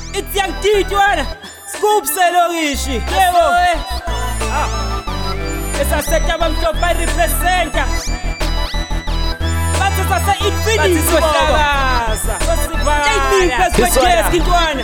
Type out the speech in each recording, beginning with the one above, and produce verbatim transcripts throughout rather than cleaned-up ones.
It's Young Titwana, Scoop Selogishi, yebo eh. Ah. Esa sekta bamhlophe representa. Bathi sasa Infinity sohlakaza. Sosibala. Sosibala Titwana.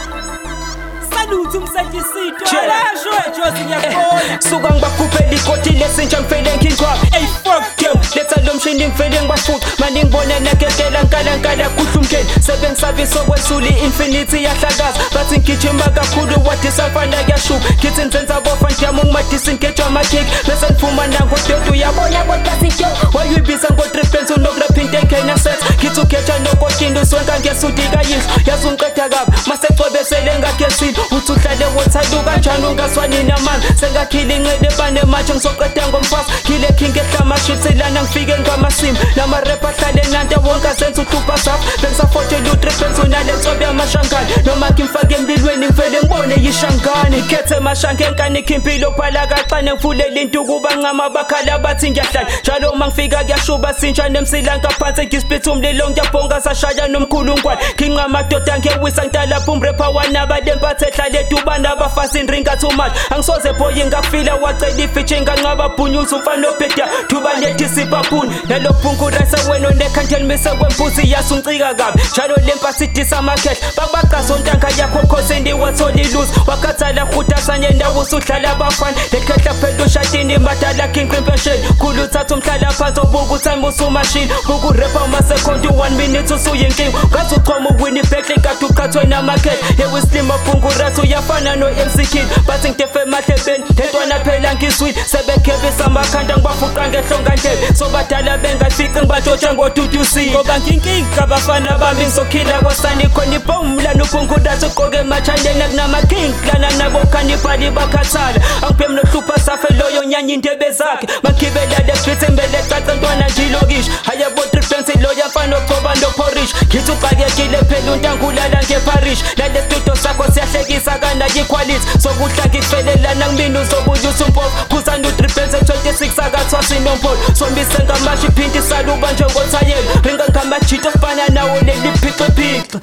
Salute umsajisito. Alashwe Josi ngiyakubona. Suka ngibakhuphe likoti lesintsha ngifele ngingcwaba. Hey fuck them. Letha lo mshini ngifele ngibafuqa. Manje ngibona nakekela nkala nkala kuhlumkeni. Sebengisabiso kwesuli Infinity yahlakaza. Bathi ngigijima kakhulu wathi safana kuyashuka. Kithi nzenza bofa njama ungimadisi ngejwa amakick. Bese ngifuma nango dodo uyabona kodwa sityo. Wayibiza ngo three pence unokurapha into engena set. Kithi ugeja nokotinto sonke ngesuti kayinhle. Yazungiqeda kabi. Mase cobesele ngakesini. Uthi uhlale wothanda kanjani ungaswani namani. Sengakhila incede bane manje ngizoqeda ngomfasi. Khile king ehlama shit lana ngifike ngamasim. Nama rap ahlale nante wonke senze uhlupha safi. Bengisafotela u three pence unale nsobe yamashangane. Noma ngimfake emlilweni ngivele ngibone yishangane. Ikhethe mashankenkani khimpilo phala kaqane ngifulele intuku bangama bakhala bathi ngiyahlala. Njalo mangifika kuyashuba sintsha nemsilanka phansi ngispitha umlilo ngiyabhonga sashaya nomkhulunkwane. Ngingamadoda ngewisa ngitalapha umrapper wanaba lempathe ehlale dubana abafasi ringa too much. Angisoze boy ngakufila wacela ifeature ngangaba bhunyuza umfana ophetya thuba lethi sibaphuni. Nalo phungu rasa wena nekhandle mise kwempusi yasuncika kabi. Njalo lempasi disa amakhehla babaqasa ontanga yakho khoseni watholi lose. Wakathala khutasanye ndawo usuhlala abafana. Lekhehla phela ushatini madala king impatient. Khulu thatha umhlala phansi obuku time usumashini. Buku rapper masekhonto one minute usuyinking. Ngathi uqhoma uwini back lekade uqhathwe namakhehla. Yewe slim phungu rasa uyafana no M C Kid. Bathi ngitefe emahlebeni lentwana phela ngisweet. Sebekhebisa amakhanda ngibafuqa ngehlonga ndlebe. Sobadala bengafici ngibajotsha ngodudusi. Ngoba nginking kabafana bami ngizokhila kwasani khona ibhomla nophungudasa ugqoke machandela kunama king lana nabo kanibali bakhathala. Angiphem nohlupha safe loyo nyanya indebe zakhe. Makhibela le beat embele caca ntwana ngilokish. Hayabo three pence loya mfana ogcoba ndo porish. Ngithi uqakekile phela untangulala ngeparish. Lale studio sakho siyahlekisa kana yiquality. Sokuhla ngikufelelana ngimini uzobuya usumpofu. Phuza no three pence twenty-six akathwa sinompolo. Sombise ngamashi phinti saluba njengothayela. Ringa ngamajito fana nawo leli phiqi phiqi.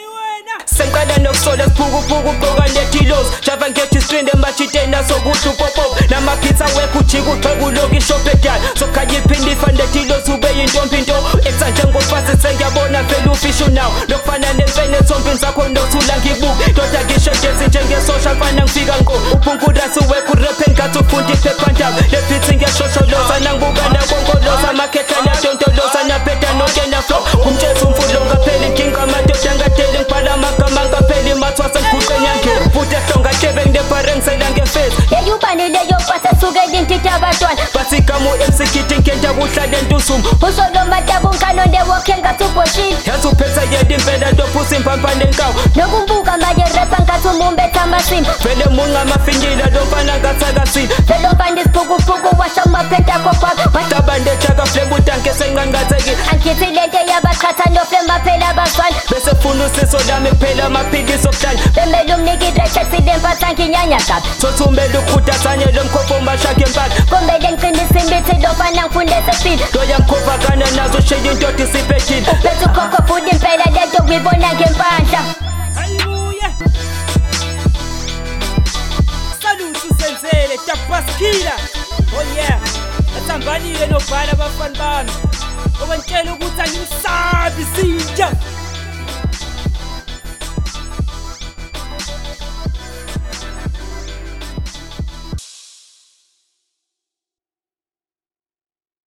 Sengqala nokusola siphukupuku ugqoka netilos. Java ngethi string emajiteni asokuthi upopop. Namapizza wekho ujika ugxeka uloki shopedala. Sokhaya iphindi ifane tilos ube yintombi into. Eksa njengofasi sengiyabona phela ufishu nawo. Lokufana nemfene ethombini zakho nothula ngibuka. Ndoda ngisho nje njengesosha fana ngifika nko. Uphungudasi wekho uraphe ngathi ufunda iphephandaba. Le beat ngiyashosholoza nangibuka nakonkoloza. Amakhehla nadontoloza naphetha nonke naflow. Umtshezi umfulo ngaphela inkinga amadoda ngadele ngibhala amagama ngaphela imathwasa ngiguqe nyange. Futhi ehlonga tebe ngidebhare ngisela ngefesi. Yeyubani leyo pasa suke lintitha abantwana. Bathi kamo M C Kid ngenta kuhlale entusumo. Usolo matabu nkano nde walking ngathi ubhoshile. Yathi uphetha yena impela ndophusa imphampane enkawu. Nokumbuka manje rapper ngathi umumbetha amasimba. Vele munga amafinyila lo mfana ngathakasile. Vele mfana isiphukupuku washa amaphenda kopapa. Batabande chaka flame utanke sengangathekile. Angithi lento yabaqhatha no flame phela abafana. Bese funa usizo lami phela amaphilisi okuhlala. Bemele umniki dreshe lempa nginyanya kabi. Sothumela ukhuthazanye lo mkhopho mashaka empala. Kumele ngiqinise imithi lo fana ngifunde sesifile. Loya mkhopha kana nazo shaya indoda isiphethile. Bese ukhokho futhi impela lento ngibona ngempandla. Haleluya. Salute usenzele Tapaskila. Oh yeah. Athambanile nobhala abafana bami. Obantshela ukuthi angimsabi sinja.